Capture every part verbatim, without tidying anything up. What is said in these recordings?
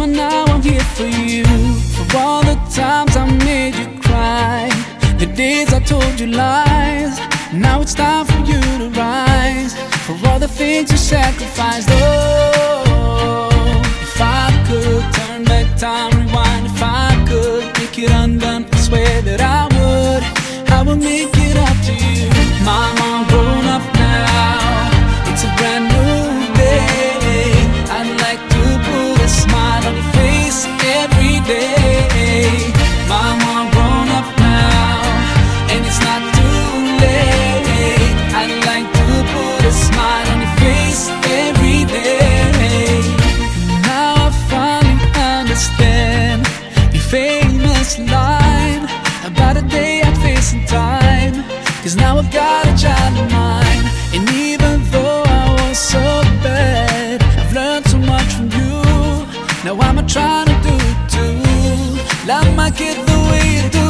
Mama, now I'm here for you. For all the times I made you cry, the days I told you lies. Now it's time for you to rise. For all the things you sacrificed. Oh, if I could turn back time, rewind. If I could make it undone, I swear that I would. I would make it up to you. Mama, I'm grown up now. It's a brand new day. I'd like to put a smile on your face every day. Mama, I'm grown up now, and it's not too late. I'd like to put a smile on your face every day. Now I finally understand your famous line about a day I'd face in time. Cause now I've got a child of mine, and even though I was so bad, I've learned so much from you. Now I'm trying to do it too. Love my kid the way you do.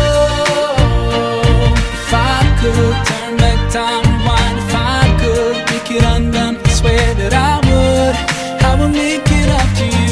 Oh, if I could turn back time, rewind. If I could make it undone, I swear that I would. I would make it up to you.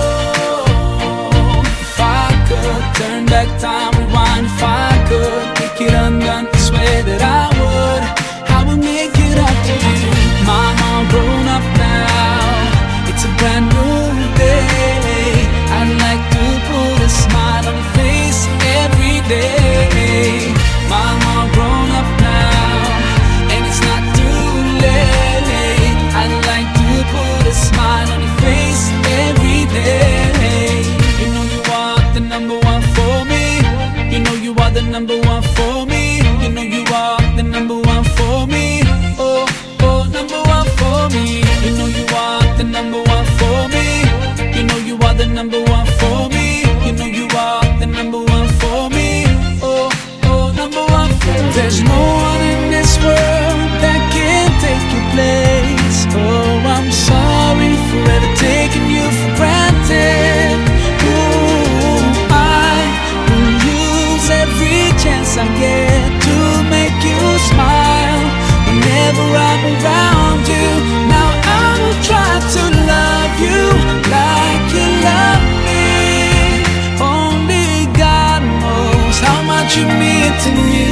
Oh, if I could turn back time, rewind. If I could make it undone, I swear that I would. I would make it up to you. Mama, I'm grown up now. It's a brand new day. I'd like to put a smile on your face every day. Mama, I'm grown up now, and it's not too late. I'd like to put a smile on your face every day. You know you are the number one for me. You know you are the number one for me. You know you are the number one for me. Oh, oh, number one for me. You know you are the number one for me. You know you are the number one for me. You know you are the number one for me. Oh, oh, number one for me. There's no one in this world that can take your place. Oh, I'm sorry for ever taking you for granted. Ooh, I will use every chance I get to make you smile whenever I'm around you. Now I will try to love you like you love me. Only God knows how much you mean to me.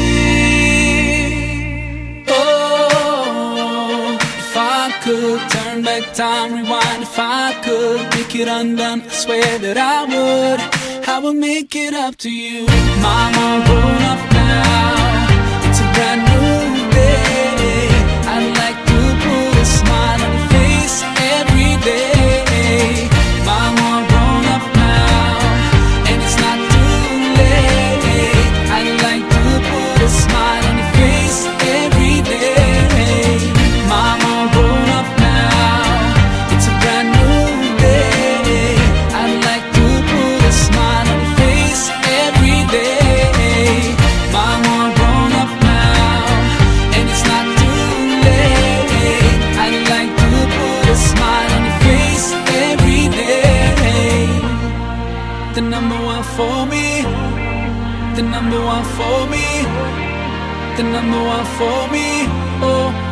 Oh, if I could turn back time, rewind. If I could make it undone, I swear that I would. I would make it up to you. Mama, I'm grown up now. It's a brand new day. I'd like to put a smile on your face every day. Mama, I'm grown up now, and it's not too late. I'd like to put a smile on your face every day. Mama, I'm grown up now. It's a brand new day. I'd like to put a smile on your face every day. Mama, I'm grown up now, and it's not too late. I'd like to put a smile on your face every day. The number one for me. The number one for me. The number one for me. Oh.